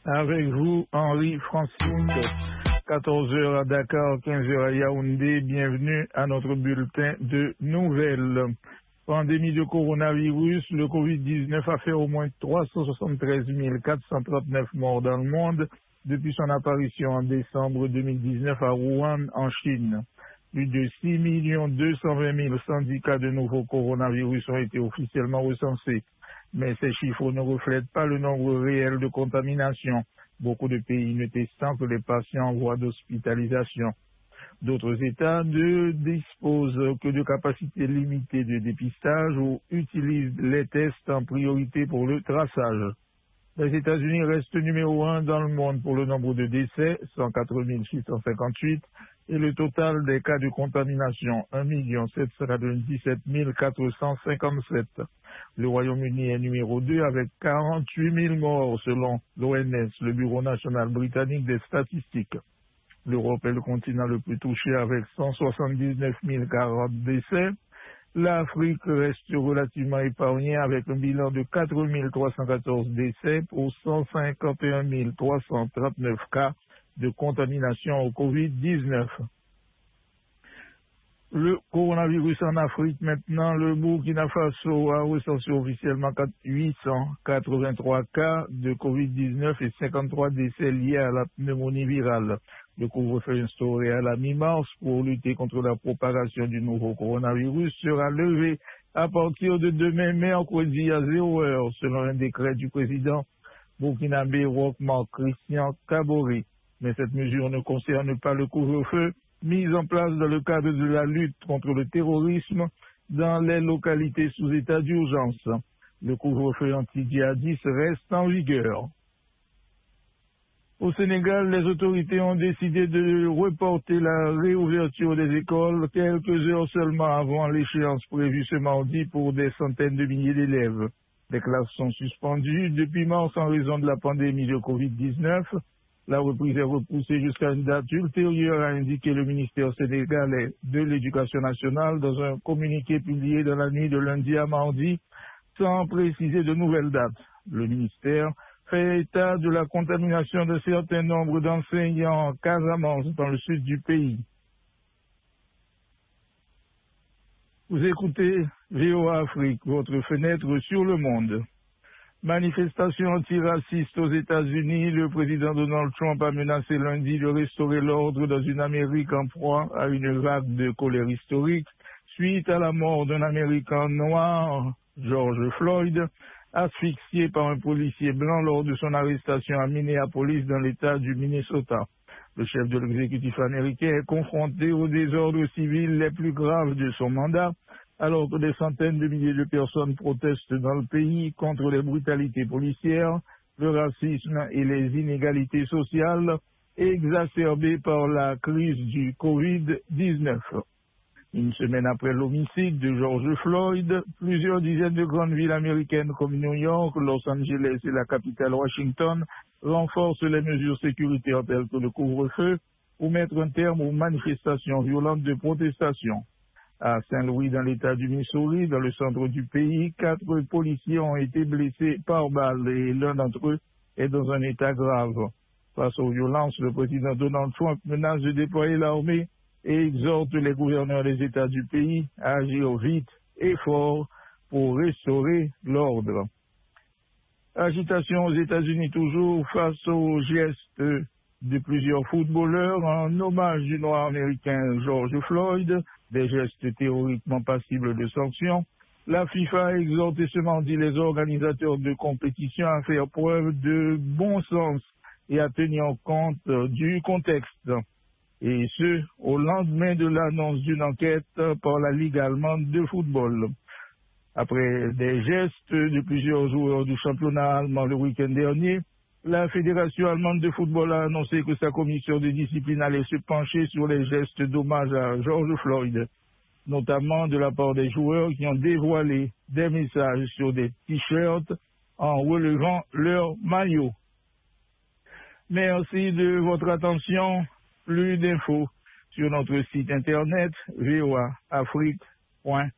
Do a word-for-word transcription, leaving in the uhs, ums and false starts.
Avec vous, Henri Francisque, quatorze heures à Dakar, quinze heures à Yaoundé. Bienvenue à notre bulletin de nouvelles. Pandémie de coronavirus, le covid dix-neuf a fait au moins trois cent soixante-treize mille quatre cent trente-neuf morts dans le monde depuis son apparition en décembre deux mille dix-neuf à Wuhan, en Chine. Plus de six millions deux cent vingt mille cent dix cas de nouveaux coronavirus ont été officiellement recensés. Mais ces chiffres ne reflètent pas le nombre réel de contaminations. Beaucoup de pays ne testant que les patients en voie d'hospitalisation. D'autres États ne disposent que de capacités limitées de dépistage ou utilisent les tests en priorité pour le traçage. Les États-Unis restent numéro un dans le monde pour le nombre de décès, cent quatre mille six cent cinquante-huit, et le total des cas de contamination, un million sept cent quatre-vingt-dix-sept mille quatre cent cinquante-sept. Le Royaume-Uni est numéro deux avec quarante-huit mille morts selon l'O N S, le Bureau national britannique des statistiques. L'Europe est le continent le plus touché avec cent soixante-dix-neuf mille quarante décès. L'Afrique reste relativement épargnée avec un bilan de quatre mille trois cent quatorze décès pour cent cinquante et un mille trois cent trente-neuf cas de contamination au covid dix-neuf. Le coronavirus en Afrique maintenant, le Burkina Faso a recensé officiellement huit cent quatre-vingt-trois cas de covid dix-neuf et cinquante-trois décès liés à la pneumonie virale. Le couvre-feu instauré à la mi-mars pour lutter contre la propagation du nouveau coronavirus sera levé à partir de demain mercredi à zéro heure, selon un décret du président burkinabé Roch-Marc Christian Kaboré. Mais cette mesure ne concerne pas le couvre-feu mis en place dans le cadre de la lutte contre le terrorisme dans les localités sous état d'urgence. Le couvre-feu anti-djihadiste reste en vigueur. Au Sénégal, les autorités ont décidé de reporter la réouverture des écoles quelques heures seulement avant l'échéance prévue ce mardi pour des centaines de milliers d'élèves. Les classes sont suspendues depuis mars en raison de la pandémie de covid dix-neuf. La reprise est repoussée jusqu'à une date ultérieure, a indiqué le ministère sénégalais de l'Éducation nationale dans un communiqué publié dans la nuit de lundi à mardi, sans préciser de nouvelles dates. Le ministère fait état de la contamination d'un certain nombre d'enseignants en Casamance, dans le sud du pays. Vous écoutez V O A Afrique, votre fenêtre sur le monde. Manifestation antiraciste aux États-Unis, le président Donald Trump a menacé lundi de restaurer l'ordre dans une Amérique en proie à une vague de colère historique suite à la mort d'un Américain noir, George Floyd, asphyxié par un policier blanc lors de son arrestation à Minneapolis dans l'État du Minnesota. Le chef de l'exécutif américain est confronté aux désordres civils les plus graves de son mandat, alors que des centaines de milliers de personnes protestent dans le pays contre les brutalités policières, le racisme et les inégalités sociales exacerbées par la crise du covid dix-neuf. Une semaine après l'homicide de George Floyd, plusieurs dizaines de grandes villes américaines comme New York, Los Angeles et la capitale Washington renforcent les mesures sécuritaires telles que le couvre-feu pour mettre un terme aux manifestations violentes de protestation. À Saint-Louis, dans l'État du Missouri, dans le centre du pays, quatre policiers ont été blessés par balle et l'un d'entre eux est dans un état grave. Face aux violences, le président Donald Trump menace de déployer l'armée et exhorte les gouverneurs des États du pays à agir vite et fort pour restaurer l'ordre. Agitation aux États-Unis toujours face aux gestes de plusieurs footballeurs en hommage du noir américain George Floyd, des gestes théoriquement passibles de sanctions. La FIFA a exhorté ce mardi les organisateurs de compétition à faire preuve de bon sens et à tenir compte du contexte. Et ce, au lendemain de l'annonce d'une enquête par la Ligue allemande de football. Après des gestes de plusieurs joueurs du championnat allemand le week-end dernier, la Fédération allemande de football a annoncé que sa commission de discipline allait se pencher sur les gestes d'hommage à George Floyd, notamment de la part des joueurs qui ont dévoilé des messages sur des t-shirts en relevant leur maillot. Merci de votre attention. Plus d'infos sur notre site internet v o a afrique point